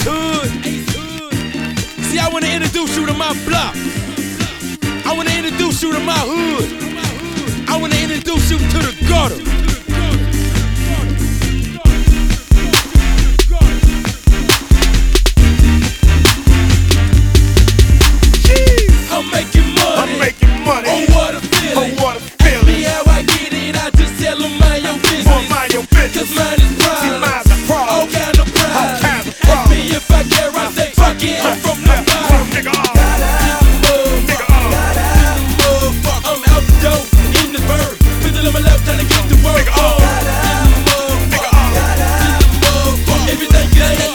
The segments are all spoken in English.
Hood. See, I wanna introduce you to my block. I wanna introduce you to my hood. I wanna introduce you to the gutter. I'm making money. Oh, what a feeling. Ask me how I get it, I just tell them mind your business. Cause mine is pride. All kind of pride. Ask me if I care, I say fuck it. I'm from the bottom. I'm out the door, in the bird. Pistol on my left, trying to get to work. Everything you ain't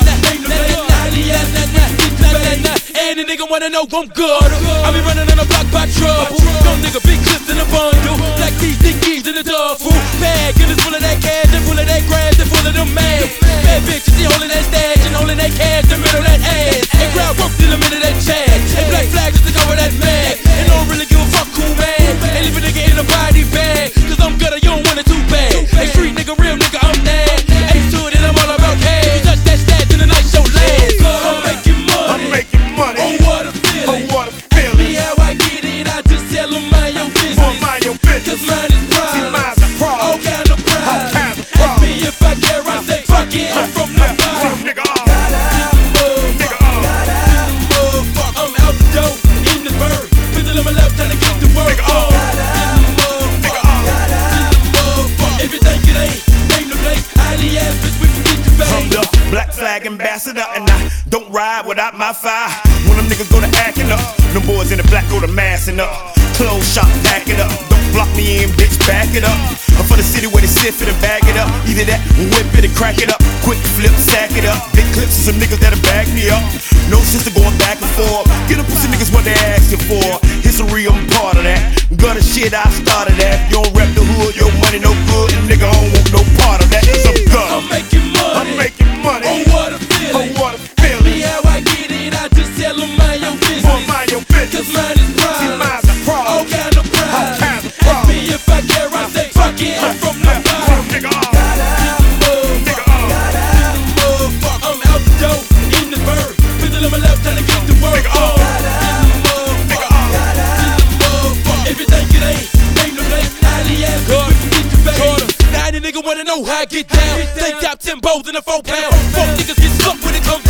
and the nigga wanna know I'm good. I be running on the block by trouble. No nigga, big clips in the bundle. Black keys, thick keys in the duffel bag. And it's full of that cash and full of that grass and full of them mags. Bad bitches, they holding that stash and holding that cash in the middle of that ass. And crowd work in the middle of that chat. And black flag just to cover that mag. And don't really give a fuck who man. And leave a nigga in a body bag. Cause I'm gutter, you don't want it too bad. Hey, street nigga, real nigga, I'm mad. Ace to it and I'm all about cash. If you touch that stash, then the night show last. I'm making money. Oh, what a feeling. Ask me how I get it, I just tell them mind your business. Cause mine is pride. All kind of pride. Ask me if I care, I say fuck it. I'm from the bottom. I'm out the door, in the bird. Pistol on my left, trying to get to work. Everything it ain't no place. Highly ass bitch, we can get the bag. I'm the Black Flag ambassador, and I don't ride without my fire. When them niggas go to acting up, them boys in the black go to massing up. Clothes shop, pack it up. Don't block me in, bitch, back it up. I'm for the city where they sit for and bag it up. Either that, whip it and crack it up. Quick flip, sack it up. Big clips and some niggas that'll bag me up. No sister going back and forth. Get them pussy niggas what they asking for. History, I'm part of that. Gutter shit, I started that. You don't rep the hood, your money no good. And nigga, I don't want no part of that. I'm gutter. I'm making money. Oh, what a feeling. Ask me how I get it, I just tell them mind your business. Cause mine is pride. All kind of pride. Ask me if I care, I say fuck it. I'm from the bottom. I'm out the door, in the bird. Pistol on my left, trying to get to work. Everything it ain't no place. Highly ass bitch, we can get the bag. Now any nigga wanna know how I get down. They got 10 bows in a 4 pound. Fuck niggas get stuck when it comes down.